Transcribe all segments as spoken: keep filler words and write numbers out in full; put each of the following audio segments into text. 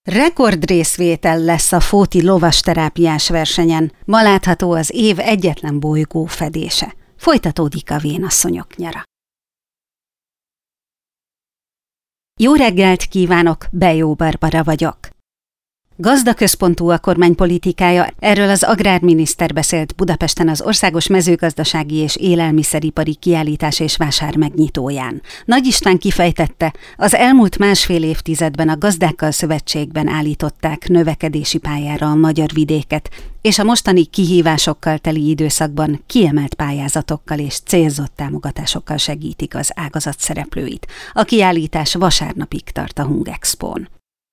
Rekordrészvétel lesz a Fóti lovasterápiás versenyen. Ma látható az év egyetlen bolygó fedése. Folytatódik a vénasszonyok nyara. Jó reggelt kívánok, Bejó Barbara vagyok. Gazdaközpontú a kormánypolitikája, erről az agrárminiszter beszélt Budapesten az Országos Mezőgazdasági és Élelmiszeripari Kiállítás és Vásár megnyitóján. Nagy István kifejtette, az elmúlt másfél évtizedben a Gazdákkal Szövetségben állították növekedési pályára a magyar vidéket, és a mostani kihívásokkal teli időszakban kiemelt pályázatokkal és célzott támogatásokkal segítik az ágazat szereplőit. A kiállítás vasárnapig tart a Hungexpón.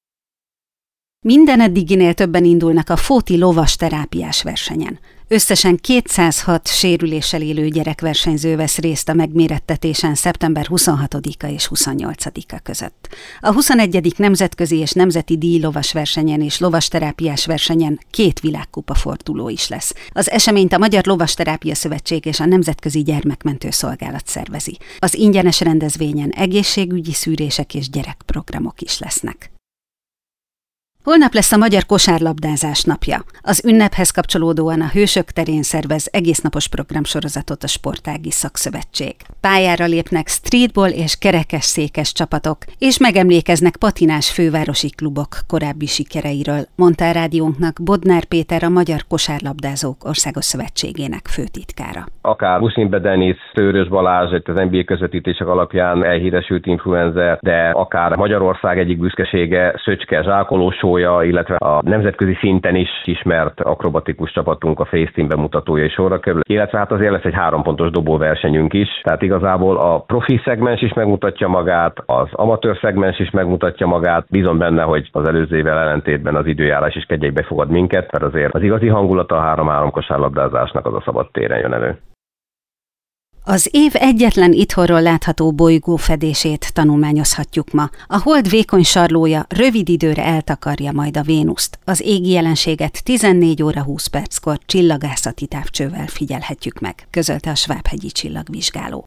Minden eddiginél többen indulnak a Fóti lovasterápiás versenyen. Összesen kétszázhat sérüléssel élő gyerekversenyző vesz részt a megmérettetésen szeptember huszonhatodika és huszonnyolcadika között. A huszonegyedik nemzetközi és nemzeti díjlovas versenyen és lovasterápiás versenyen két világkupa forduló is lesz. Az eseményt a Magyar Lovasterápia Szövetség és a Nemzetközi Gyermekmentő Szolgálat szervezi. Az ingyenes rendezvényen egészségügyi szűrések és gyerekprogramok is lesznek. Holnap lesz a Magyar Kosárlabdázás napja. Az ünnephez kapcsolódóan a Hősök terén szervez egésznapos programsorozatot a Sportági Szakszövetség. Pályára lépnek streetball és kerekesszékes csapatok, és megemlékeznek patinás fővárosi klubok korábbi sikereiről, mondta a rádiónknak Bodnár Péter, a Magyar Kosárlabdázók Országos Szövetségének főtitkára. Akár Buszimbe Denis, Szőrös Balázs, az en bé á közvetítések alapján elhíresült influencer, de akár Magyarország egyik büszkesége Szöcske zsákolósója, illetve a nemzetközi szinten is ismert akrobatikus csapatunk, a Face Team bemutatója is sorra kerül, illetve hát azért lesz egy hárompontos dobóversenyünk is, tehát igazából a profi szegmens is megmutatja magát, az amatőr szegmens is megmutatja magát, bízom benne, hogy az előző évvel ellentétben az időjárás is kegyeibe fogad minket, mert azért az igazi hangulata a három-három kosárlabdázásnak az a szabad téren jön elő. Az év egyetlen itthonról látható bolygó fedését tanulmányozhatjuk ma. A hold vékony sarlója rövid időre eltakarja majd a Vénuszt. Az égi jelenséget tizennégy óra húsz perckor csillagászati távcsővel figyelhetjük meg, közölte a Svábhegyi Csillagvizsgáló.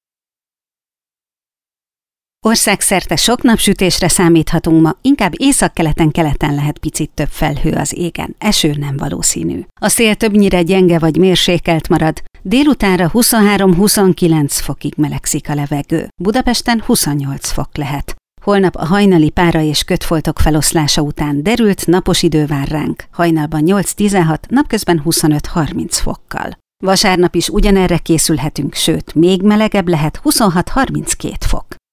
Országszerte sok napsütésre számíthatunk ma, inkább északkeleten-keleten lehet picit több felhő az égen, eső nem valószínű. A szél többnyire gyenge vagy mérsékelt marad, délutánra huszonhárom-huszonkilenc fokig melegszik a levegő, Budapesten huszonnyolc fok lehet. Holnap a hajnali pára és kötfoltok feloszlása után derült napos idő vár ránk, hajnalban nyolc-tizenhat, napközben huszonöt-harminc fokkal. Vasárnap is ugyanerre készülhetünk, sőt, még melegebb lehet, huszonhat-harminckét fok.